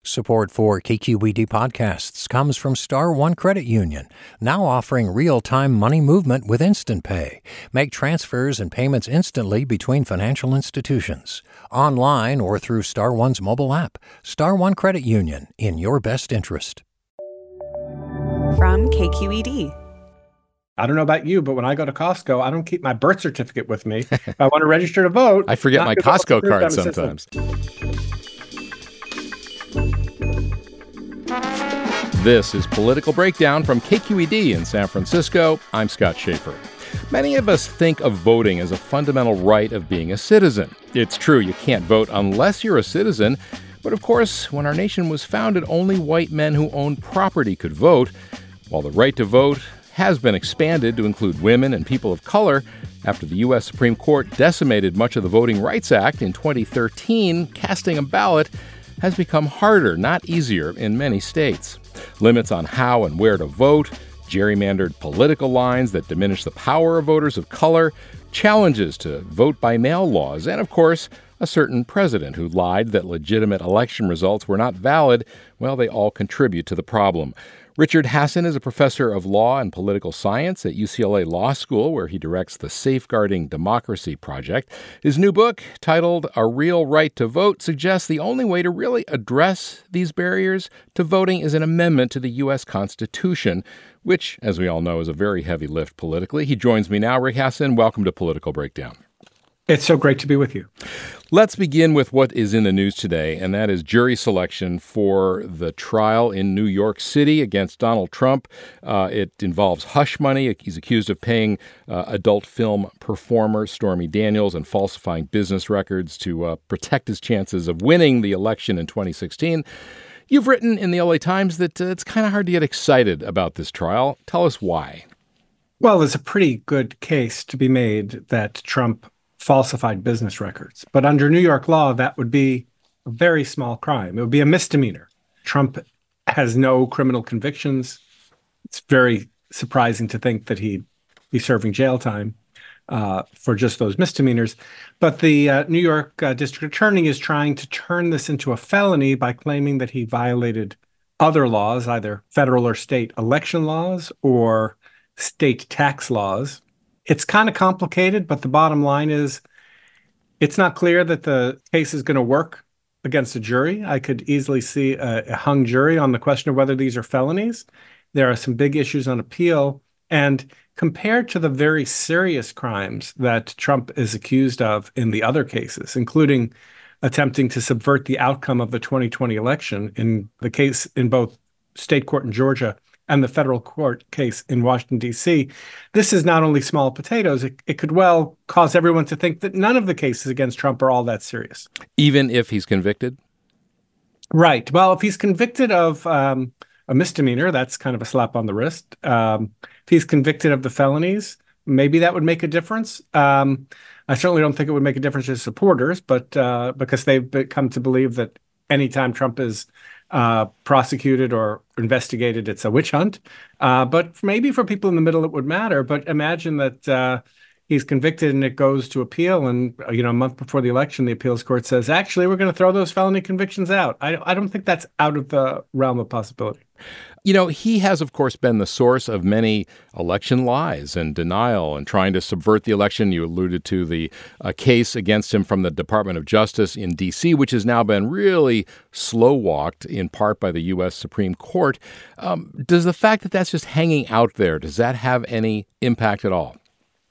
Support for KQED podcasts comes from Star One Credit Union, now offering real-time money movement with Instant Pay. Make transfers and payments instantly between financial institutions, online or through Star One's mobile app. Star One Credit Union, in your best interest. From KQED. I don't know about you, but when I go to Costco, I don't keep my birth certificate with me. If I want to register to vote, I forget my Costco card sometimes. This is Political Breakdown from KQED in San Francisco. I'm Scott Schaefer. Many of us think of voting as a fundamental right of being a citizen. It's true, you can't vote unless you're a citizen. But of course, when our nation was founded, only white men who owned property could vote. While the right to vote has been expanded to include women and people of color, after the U.S. Supreme Court decimated much of the Voting Rights Act in 2013, casting a ballot has become harder, not easier, in many states. Limits on how and where to vote, gerrymandered political lines that diminish the power of voters of color, challenges to vote-by-mail laws, and, of course, a certain president who lied that legitimate election results were not valid. Well, they all contribute to the problem. Richard Hasson is a professor of law and political science at UCLA Law School, where he directs the Safeguarding Democracy Project. His new book, titled A Real Right to Vote, suggests the only way to really address these barriers to voting is an amendment to the U.S. Constitution, which, as we all know, is a very heavy lift politically. He joins me now. Rick Hasson, welcome to Political Breakdown. It's so great to be with you. Let's begin with what is in the news today, and that is jury selection for the trial in New York City against Donald Trump. It involves hush money. He's accused of paying adult film performer Stormy Daniels and falsifying business records to protect his chances of winning the election in 2016. You've written in the LA Times that it's kind of hard to get excited about this trial. Tell us why. Well, there's a pretty good case to be made that Trump falsified business records. But under New York law, that would be a very small crime. It would be a misdemeanor. Trump has no criminal convictions. It's very surprising to think that he'd be serving jail time for just those misdemeanors. But the New York district attorney is trying to turn this into a felony by claiming that he violated other laws, either federal or state election laws or state tax laws. It's kind of complicated, but the bottom line is it's not clear that the case is going to work against a jury. I could easily see a hung jury on the question of whether these are felonies. There are some big issues on appeal. And compared to the very serious crimes that Trump is accused of in the other cases, including attempting to subvert the outcome of the 2020 election in the case in both state court in Georgia and the federal court case in Washington, D.C., this is not only small potatoes, it could well cause everyone to think that none of the cases against Trump are all that serious. Even if he's convicted? Right. Well, if he's convicted of a misdemeanor, that's kind of a slap on the wrist. If he's convicted of the felonies, maybe that would make a difference. I certainly don't think it would make a difference to his supporters, but because they've come to believe that anytime Trump is prosecuted or investigated, it's a witch hunt. But maybe for people in the middle, it would matter. But imagine that he's convicted and it goes to appeal. And, a month before the election, the appeals court says, actually, we're going to throw those felony convictions out. I don't think that's out of the realm of possibility. He has, of course, been the source of many election lies and denial and trying to subvert the election. You alluded to the case against him from the Department of Justice in D.C., which has now been really slow-walked in part by the U.S. Supreme Court. Does the fact that that's just hanging out there, does that have any impact at all?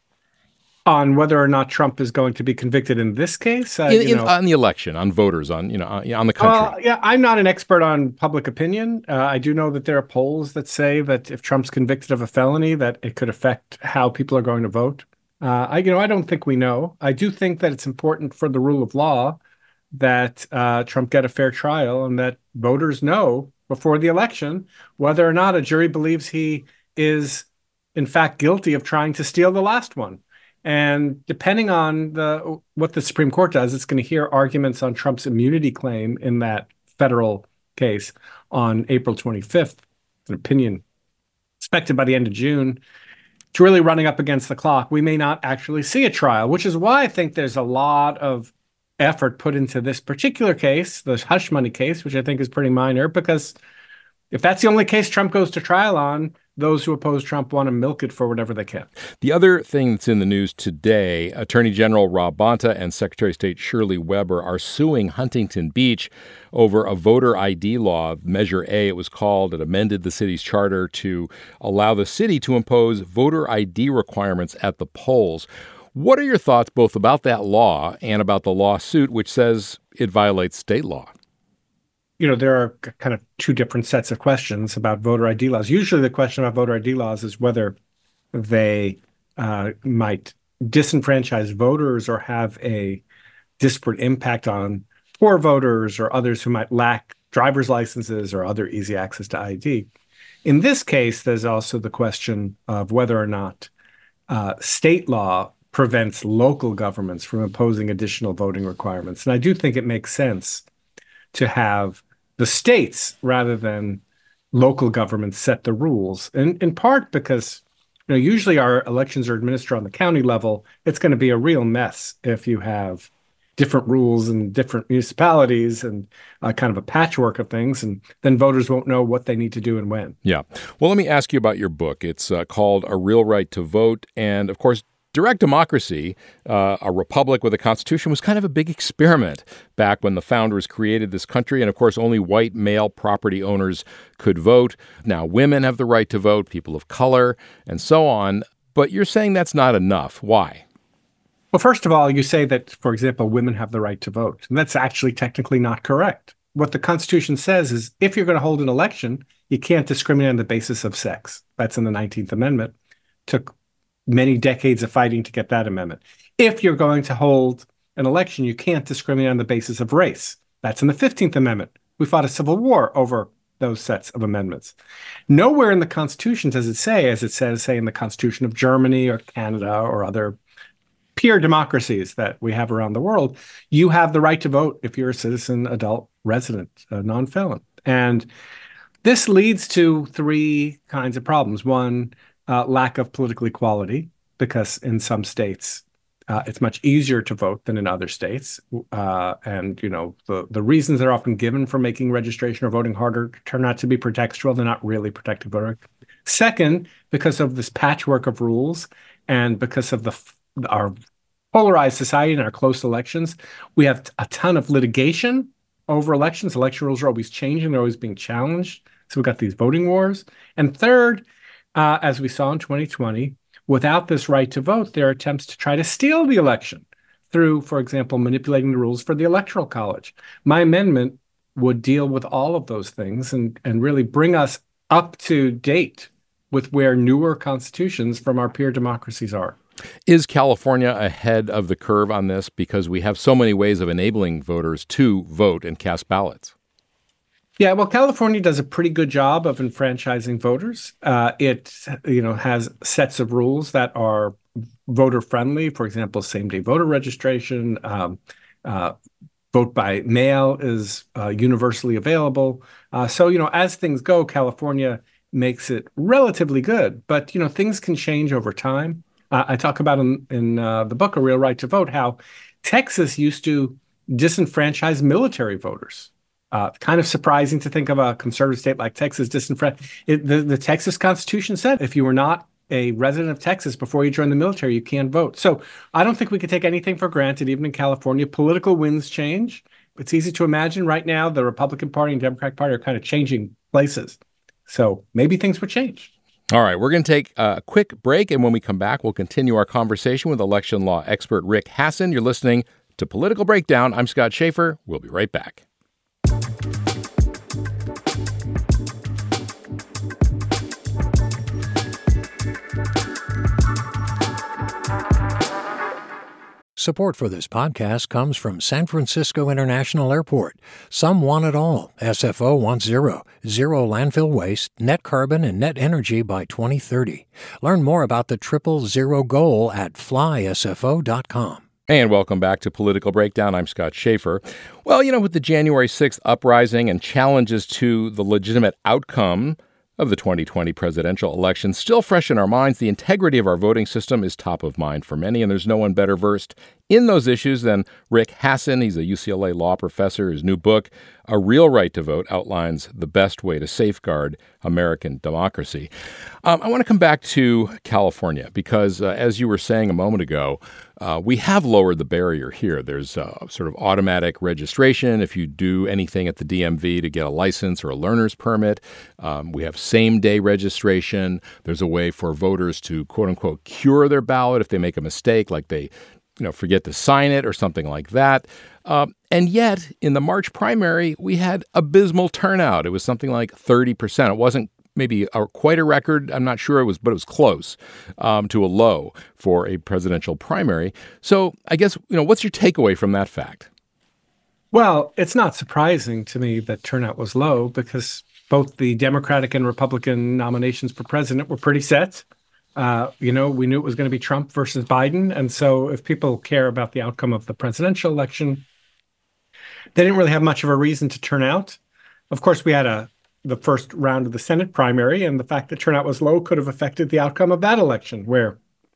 On whether or not Trump is going to be convicted in this case? On the election, on voters, on the country. I'm not an expert on public opinion. I do know that there are polls that say that if Trump's convicted of a felony, that it could affect how people are going to vote. I don't think we know. I do think that it's important for the rule of law that Trump get a fair trial and that voters know before the election whether or not a jury believes he is, in fact, guilty of trying to steal the last one. And depending on what the Supreme Court does, it's going to hear arguments on Trump's immunity claim in that federal case on April 25th. An opinion expected by the end of June. It's really running up against the clock. We may not actually see a trial, which is why I think there's a lot of effort put into this particular case, the hush money case, which I think is pretty minor, because if that's the only case Trump goes to trial on, those who oppose Trump want to milk it for whatever they can. The other thing that's in the news today, Attorney General Rob Bonta and Secretary of State Shirley Weber are suing Huntington Beach over a voter ID law, Measure A it was called. It amended the city's charter to allow the city to impose voter ID requirements at the polls. What are your thoughts both about that law and about the lawsuit, which says it violates state law? There are kind of two different sets of questions about voter ID laws. Usually the question about voter ID laws is whether they might disenfranchise voters or have a disparate impact on poor voters or others who might lack driver's licenses or other easy access to ID. In this case, there's also the question of whether or not state law prevents local governments from imposing additional voting requirements. And I do think it makes sense to have the states rather than local governments set the rules, in part because usually our elections are administered on the county level. It's going to be a real mess if you have different rules in different municipalities and kind of a patchwork of things, and then voters won't know what they need to do and when. Yeah. Well, let me ask you about your book. It's called A Real Right to Vote, and of course, direct democracy, a republic with a constitution, was kind of a big experiment back when the founders created this country. And of course, only white male property owners could vote. Now, women have the right to vote, people of color, and so on. But you're saying that's not enough. Why? Well, first of all, you say that, for example, women have the right to vote. And that's actually technically not correct. What the Constitution says is if you're going to hold an election, you can't discriminate on the basis of sex. That's in the 19th Amendment. Took many decades of fighting to get that amendment. If you're going to hold an election, you can't discriminate on the basis of race. That's in the 15th Amendment. We fought a civil war over those sets of amendments. Nowhere in the Constitution does it say, as it says, say, in the Constitution of Germany or Canada or other peer democracies that we have around the world, you have the right to vote if you're a citizen, adult, resident, non-felon. And this leads to three kinds of problems. One, lack of political equality, because in some states it's much easier to vote than in other states. And, the reasons that are often given for making registration or voting harder turn out to be pretextual. They're not really protecting voter. Second, because of this patchwork of rules and because of our polarized society and our close elections, we have a ton of litigation over elections. Election rules are always changing. They're always being challenged. So we've got these voting wars. And third, as we saw in 2020, without this right to vote, there are attempts to try to steal the election through, for example, manipulating the rules for the Electoral College. My amendment would deal with all of those things and really bring us up to date with where newer constitutions from our peer democracies are. Is California ahead of the curve on this because we have so many ways of enabling voters to vote and cast ballots? Yeah, well, California does a pretty good job of enfranchising voters. It, has sets of rules that are voter friendly. For example, same-day voter registration, vote by mail is universally available. So, as things go, California makes it relatively good. But, things can change over time. I talk about in the book, A Real Right to Vote, how Texas used to disenfranchise military voters. Kind of surprising to think of a conservative state like Texas disenfranchised. The Texas Constitution said if you were not a resident of Texas before you joined the military, you can't vote. So I don't think we could take anything for granted, even in California. Political winds change. It's easy to imagine right now the Republican Party and Democratic Party are kind of changing places. So maybe things would change. All right, we're going to take a quick break, and when we come back, we'll continue our conversation with election law expert Rick Hasen. You're listening to Political Breakdown. I'm Scott Schaefer. We'll be right back. Support for this podcast comes from San Francisco International Airport. Some want it all. SFO wants zero landfill waste, net carbon, and net energy by 2030. Learn more about the 000 goal at flysfo.com. And welcome back to Political Breakdown. I'm Scott Schaefer. Well, with the January 6th uprising and challenges to the legitimate outcome of the 2020 presidential election still fresh in our minds, the integrity of our voting system is top of mind for many, and there's no one better versed in those issues, then Rick Hasen, he's a UCLA law professor, his new book, A Real Right to Vote, outlines the best way to safeguard American democracy. I want to come back to California because, as you were saying a moment ago, we have lowered the barrier here. There's sort of automatic registration if you do anything at the DMV to get a license or a learner's permit. We have same-day registration. There's a way for voters to, quote-unquote, cure their ballot if they make a mistake, like they forget to sign it or something like that. And yet, in the March primary, we had abysmal turnout. It was something like 30%. It wasn't maybe quite a record. I'm not sure it was, but it was close to a low for a presidential primary. So I guess, what's your takeaway from that fact? Well, it's not surprising to me that turnout was low because both the Democratic and Republican nominations for president were pretty set. We knew it was going to be Trump versus Biden. And so if people care about the outcome of the presidential election, they didn't really have much of a reason to turn out. Of course, we had the first round of the Senate primary, and the fact that turnout was low could have affected the outcome of that election, where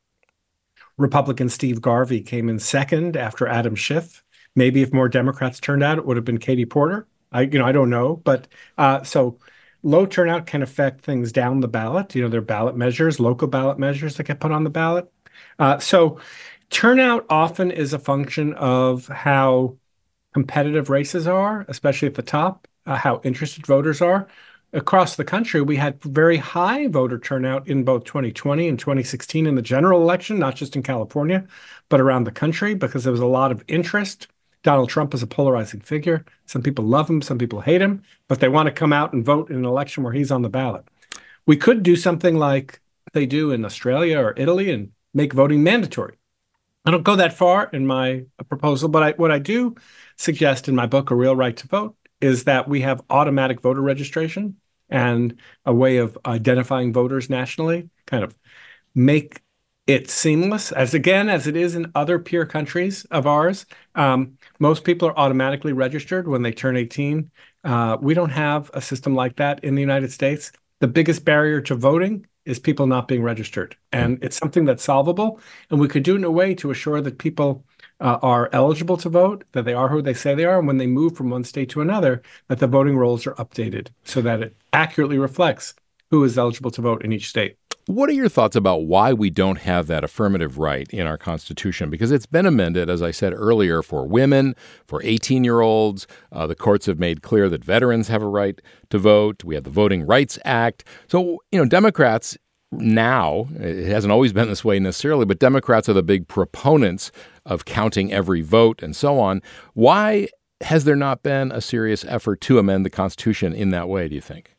Republican Steve Garvey came in second after Adam Schiff. Maybe if more Democrats turned out, it would have been Katie Porter. I don't know. But so low turnout can affect things down the ballot. There are ballot measures, local ballot measures that get put on the ballot. So turnout often is a function of how competitive races are, especially at the top, how interested voters are. Across the country, we had very high voter turnout in both 2020 and 2016 in the general election, not just in California, but around the country, because there was a lot of interest. Donald Trump is a polarizing figure. Some people love him, some people hate him, but they want to come out and vote in an election where he's on the ballot. We could do something like they do in Australia or Italy and make voting mandatory. I don't go that far in my proposal, but what I do suggest in my book, A Real Right to Vote, is that we have automatic voter registration and a way of identifying voters nationally, kind of make it seamless, as it is in other peer countries of ours. Most people are automatically registered when they turn 18. We don't have a system like that in the United States. The biggest barrier to voting is people not being registered. And it's something that's solvable. And we could do it in a way to assure that people are eligible to vote, that they are who they say they are, and when they move from one state to another, that the voting rolls are updated so that it accurately reflects who is eligible to vote in each state. What are your thoughts about why we don't have that affirmative right in our Constitution? Because it's been amended, as I said earlier, for women, for 18-year-olds. The courts have made clear that veterans have a right to vote. We have the Voting Rights Act. So, Democrats now, it hasn't always been this way necessarily, but Democrats are the big proponents of counting every vote and so on. Why has there not been a serious effort to amend the Constitution in that way, do you think?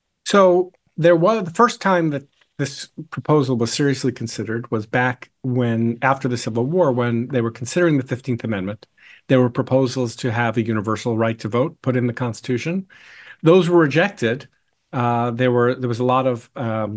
So there was the first time that this proposal was seriously considered was back after the Civil War, when they were considering the 15th Amendment. There were proposals to have a universal right to vote put in the Constitution. Those were rejected. There was a lot of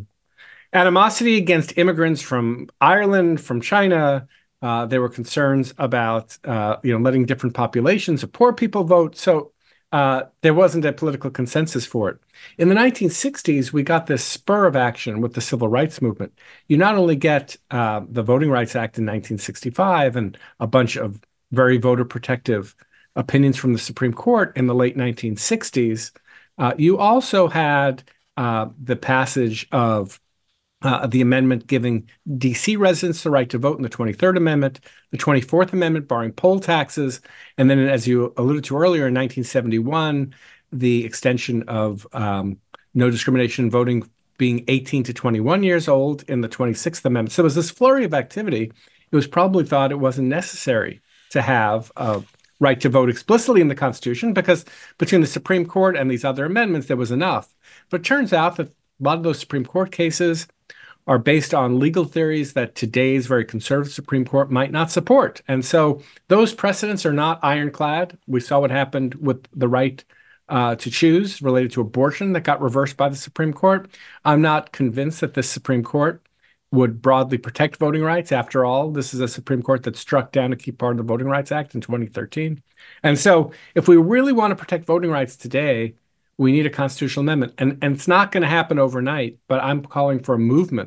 animosity against immigrants from Ireland, from China. There were concerns about letting different populations of poor people vote. So there wasn't a political consensus for it. In the 1960s, we got this spur of action with the Civil Rights Movement. You not only get the Voting Rights Act in 1965 and a bunch of very voter protective opinions from the Supreme Court in the late 1960s, you also had the passage of the amendment giving D.C. residents the right to vote in the 23rd Amendment, the 24th Amendment barring poll taxes, and then, as you alluded to earlier, in 1971, the extension of no discrimination voting being 18 to 21 years old in the 26th Amendment. So it was this flurry of activity. It was probably thought it wasn't necessary to have a right to vote explicitly in the Constitution because between the Supreme Court and these other amendments, there was enough. But it turns out that a lot of those Supreme Court cases are based on legal theories that today's very conservative Supreme Court might not support. And so those precedents are not ironclad. We saw what happened with the right to choose related to abortion that got reversed by the Supreme Court. I'm not convinced that the Supreme Court would broadly protect voting rights. After all, this is a Supreme Court that struck down a key part of the Voting Rights Act in 2013. And so if we really want to protect voting rights today, we need a constitutional amendment. And it's not going to happen overnight, but I'm calling for a movement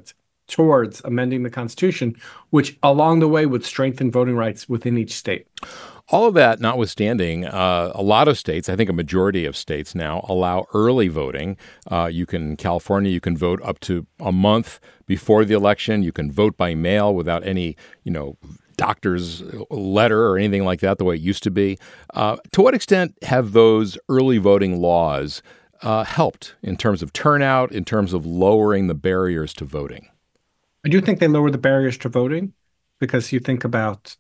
towards amending the Constitution, which along the way would strengthen voting rights within each state. All of that notwithstanding, a lot of states, I think a majority of states now, allow early voting. In California, you can vote up to a month before the election. You can vote by mail without any, doctor's letter or anything like that, the way it used to be. To what extent have those early voting laws helped in terms of turnout, in terms of lowering the barriers to voting? I do think they lower the barriers to voting because you think about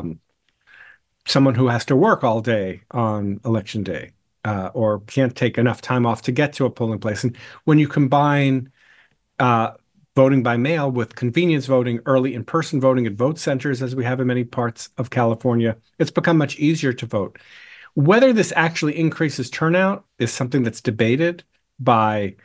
someone who has to work all day on election day or can't take enough time off to get to a polling place. And when you combine voting by mail with convenience voting, early in-person voting at vote centers, as we have in many parts of California, it's become much easier to vote. Whether this actually increases turnout is something that's debated by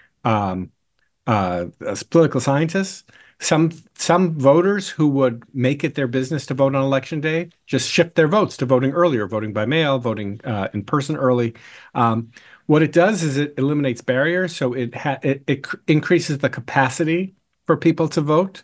political scientists. Some voters who would make it their business to vote on election day just shift their votes to voting earlier, voting by mail, voting in person early. What it does is it eliminates barriers, so it increases the capacity for people to vote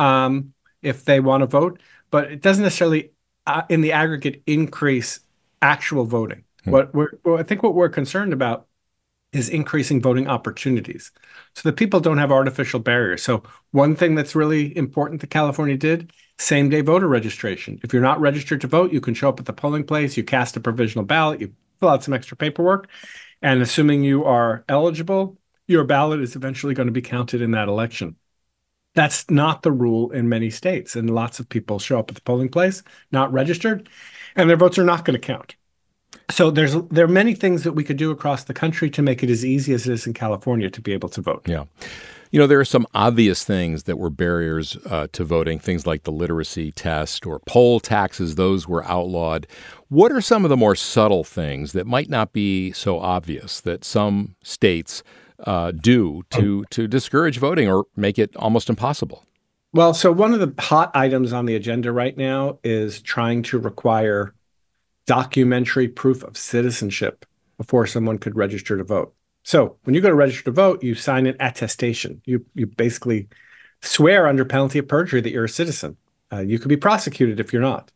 if they want to vote, but it doesn't necessarily, in the aggregate, increase actual voting. I think what we're concerned about is increasing voting opportunities so that people don't have artificial barriers. So one thing that's really important that California did, same-day voter registration. If you're not registered to vote, you can show up at the polling place, you cast a provisional ballot, you fill out some extra paperwork, and assuming you are eligible, your ballot is eventually going to be counted in that election. That's not the rule in many states, and lots of people show up at the polling place, not registered, and their votes are not going to count. So there are many things that we could do across the country to make it as easy as it is in California to be able to vote. Yeah. There are some obvious things that were barriers to voting, things like the literacy test or poll taxes. Those were outlawed. What are some of the more subtle things that might not be so obvious that some states do to discourage voting or make it almost impossible? Well, so one of the hot items on the agenda right now is trying to require documentary proof of citizenship before someone could register to vote. So when you go to register to vote, you sign an attestation. You basically swear under penalty of perjury that you're a citizen. You could be prosecuted if you're not.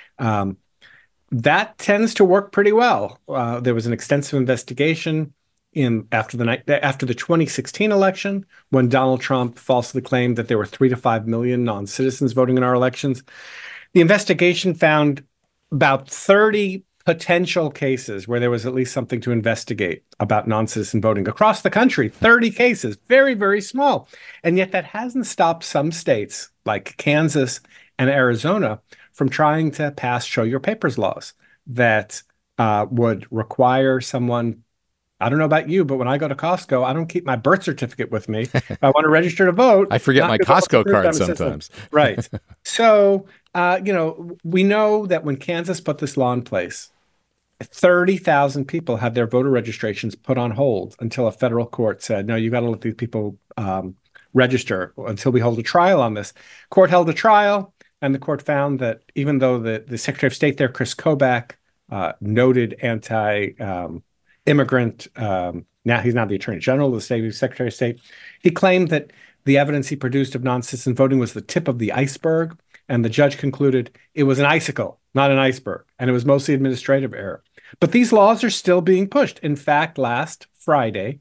That tends to work pretty well. There was an extensive investigation after the 2016 election when Donald Trump falsely claimed that there were 3 to 5 million non-citizens voting in our elections. The investigation found about 30 potential cases where there was at least something to investigate about non-citizen voting across the country. 30 cases, very, very small. And yet that hasn't stopped some states like Kansas and Arizona from trying to pass show your papers laws that would require someone. I don't know about you, but when I go to Costco, I don't keep my birth certificate with me. If I want to register to vote, I forget my Costco card sometimes. Right. So, we know that when Kansas put this law in place, 30,000 people had their voter registrations put on hold until a federal court said, no, you got to let these people register until we hold a trial on this. Court held a trial, and the court found that even though the Secretary of State there, Chris Kobach, noted anti-immigrant, now he's not the Attorney General of the state, he's Secretary of State, he claimed that the evidence he produced of non-citizen voting was the tip of the iceberg. And the judge concluded it was an icicle, not an iceberg, and it was mostly administrative error. But these laws are still being pushed. In fact, last Friday,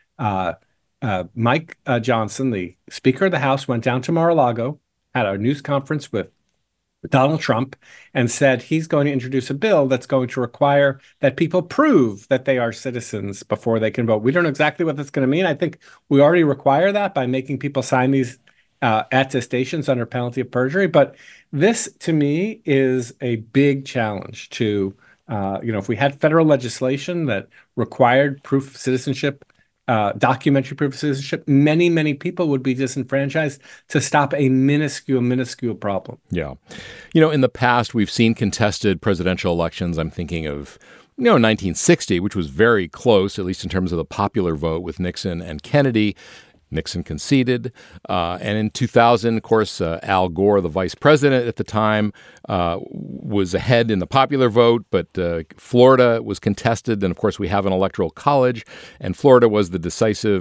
Mike Johnson, the Speaker of the House, went down to Mar-a-Lago, had a news conference with Donald Trump, and said he's going to introduce a bill that's going to require that people prove that they are citizens before they can vote. We don't know exactly what that's going to mean. I think we already require that by making people sign these attestations under penalty of perjury. But this, to me, is a big challenge to, if we had federal legislation that required proof of citizenship, documentary proof of citizenship, many, many people would be disenfranchised to stop a minuscule problem. Yeah. In the past, we've seen contested presidential elections. I'm thinking of 1960, which was very close, at least in terms of the popular vote with Nixon and Kennedy. Nixon conceded. And in 2000, of course, Al Gore, the vice president at the time, was ahead in the popular vote, but Florida was contested. And of course, we have an electoral college, and Florida was the decisive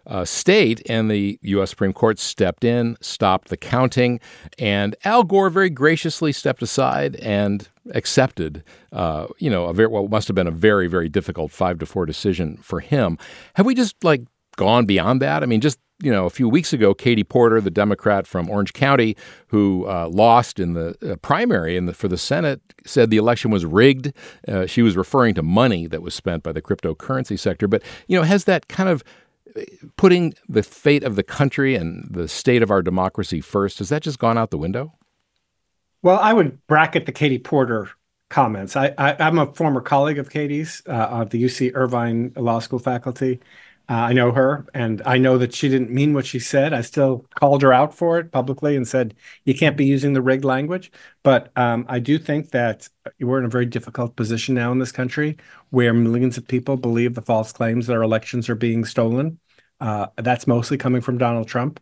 state, and the U.S. Supreme Court stepped in, stopped the counting, and Al Gore very graciously stepped aside and accepted, what must have been a very, very difficult 5-4 decision for him. Have we just gone beyond that? I mean, just a few weeks ago, Katie Porter, the Democrat from Orange County, who lost in the primary for the Senate, said the election was rigged. She was referring to money that was spent by the cryptocurrency sector. But, has that kind of putting the fate of the country and the state of our democracy first, has that just gone out the window? Well, I would bracket the Katie Porter comments. I'm a former colleague of Katie's at the UC Irvine Law School faculty. I know her, and I know that she didn't mean what she said. I still called her out for it publicly and said, you can't be using the rigged language. But I do think that we're in a very difficult position now in this country where millions of people believe the false claims that our elections are being stolen. That's mostly coming from Donald Trump.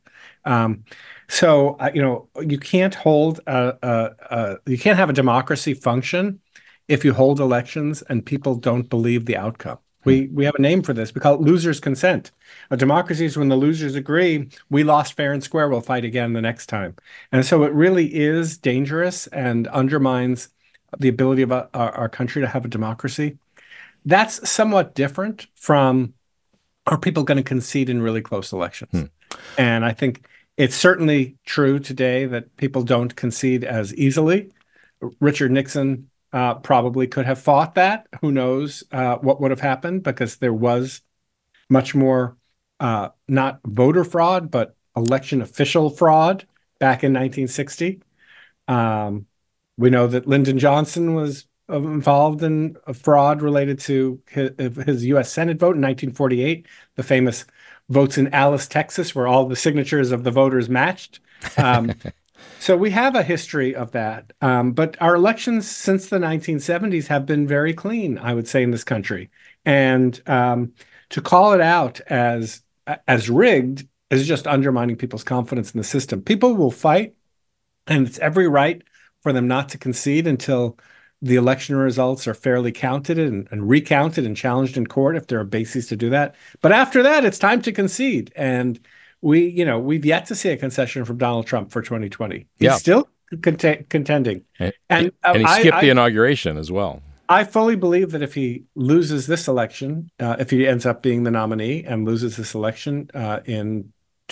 So you can't hold you can't have a democracy function if you hold elections and people don't believe the outcome. We have a name for this. We call it losers' consent. A democracy is when the losers agree, we lost fair and square, we'll fight again the next time. And so it really is dangerous and undermines the ability of our country to have a democracy. That's somewhat different from, are people going to concede in really close elections? And I think it's certainly true today that people don't concede as easily. Richard Nixon probably could have fought that. Who knows what would have happened, because there was much more not voter fraud, but election official fraud back in 1960. We know that Lyndon Johnson was involved in a fraud related to his U.S. Senate vote in 1948, the famous votes in Alice, Texas, where all the signatures of the voters matched. So we have a history of that. But our elections since the 1970s have been very clean, I would say, in this country. And to call it out as rigged is just undermining people's confidence in the system. People will fight, and it's every right for them not to concede until the election results are fairly counted and recounted and challenged in court if there are bases to do that. But after that, it's time to concede. And we've yet to see a concession from Donald Trump for 2020. He's still contending. And he skipped the inauguration as well. I fully believe that if he loses this election, if he ends up being the nominee and loses this election in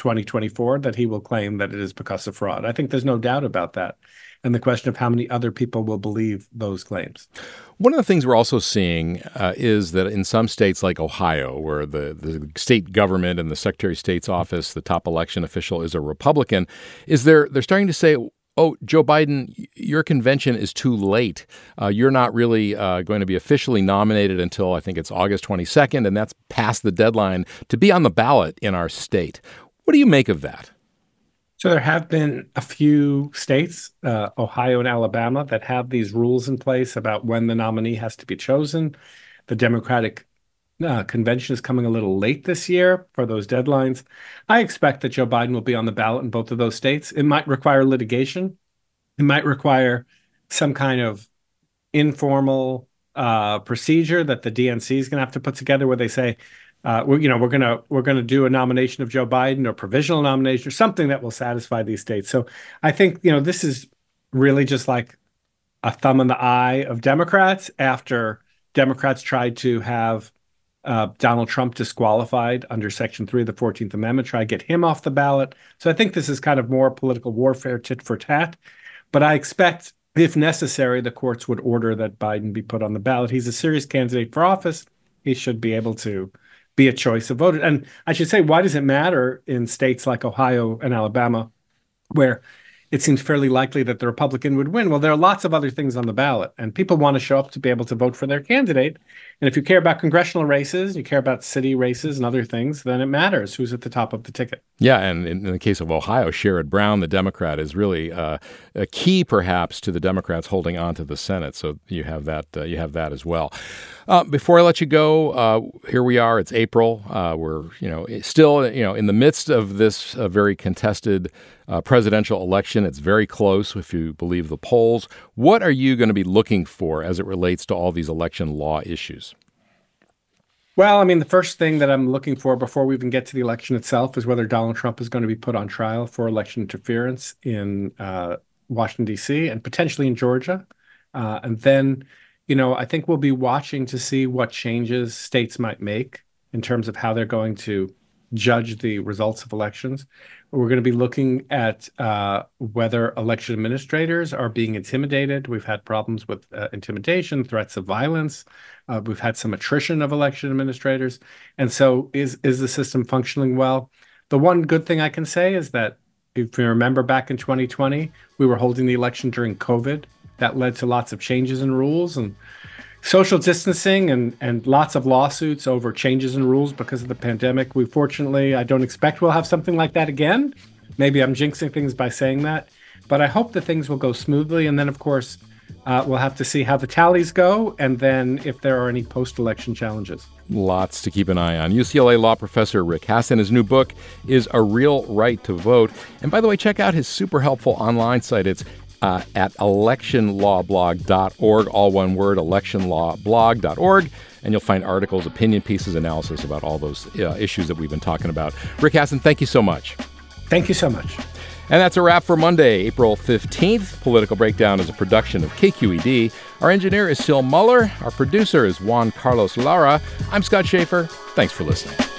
2024, that he will claim that it is because of fraud. I think there's no doubt about that. And the question of how many other people will believe those claims. One of the things we're also seeing is that in some states like Ohio, where the state government and the Secretary of State's office, the top election official, is a Republican, they're starting to say, oh, Joe Biden, your convention is too late. You're not really going to be officially nominated until I think it's August 22nd, and that's past the deadline to be on the ballot in our state. What do you make of that? So there have been a few states, Ohio and Alabama, that have these rules in place about when the nominee has to be chosen. The Democratic convention is coming a little late this year for those deadlines. I expect that Joe Biden will be on the ballot in both of those states. It might require litigation. It might require some kind of informal procedure that the DNC is going to have to put together, where they say, we're going to do a nomination of Joe Biden, or provisional nomination, or something that will satisfy these states. So I think this is really just like a thumb in the eye of Democrats after Democrats tried to have Donald Trump disqualified under Section 3 of the 14th Amendment, try to get him off the ballot. So I think this is kind of more political warfare, tit for tat. But I expect, if necessary, the courts would order that Biden be put on the ballot. He's a serious candidate for office. He should be able to be a choice of voters. And I should say, why does it matter in states like Ohio and Alabama, where it seems fairly likely that the Republican would win? Well, there are lots of other things on the ballot, and people want to show up to be able to vote for their candidate. And if you care about congressional races, you care about city races and other things, then it matters who's at the top of the ticket. Yeah, and in the case of Ohio, Sherrod Brown, the Democrat, is really a key, perhaps, to the Democrats holding on to the Senate. So you have that. You have that as well. Before I let you go, here we are. It's April. We're still in the midst of this very contested presidential election. It's very close, if you believe the polls. What are you going to be looking for as it relates to all these election law issues? Well, I mean, the first thing that I'm looking for before we even get to the election itself is whether Donald Trump is going to be put on trial for election interference in Washington, D.C., and potentially in Georgia. And then, I think we'll be watching to see what changes states might make in terms of how they're going to judge the results of elections. We're going to be looking at whether election administrators are being intimidated. We've had problems with intimidation, threats of violence. We've had some attrition of election administrators. And so is the system functioning well? The one good thing I can say is that if you remember back in 2020, we were holding the election during COVID. That led to lots of changes in rules and social distancing and lots of lawsuits over changes in rules because of the pandemic. I don't expect we'll have something like that again. Maybe I'm jinxing things by saying that, but I hope that things will go smoothly. And then, of course, we'll have to see how the tallies go and then if there are any post-election challenges. Lots to keep an eye on. UCLA law professor Rick Hasen. His new book is A Real Right to Vote. And by the way, check out his super helpful online site. It's at electionlawblog.org, all one word, electionlawblog.org, and you'll find articles, opinion pieces, analysis about all those issues that we've been talking about. Rick Hasen, thank you so much. Thank you so much. And that's a wrap for Monday, April 15th. Political Breakdown is a production of KQED. Our engineer is Sil Muller. Our producer is Juan Carlos Lara. I'm Scott Schaefer. Thanks for listening.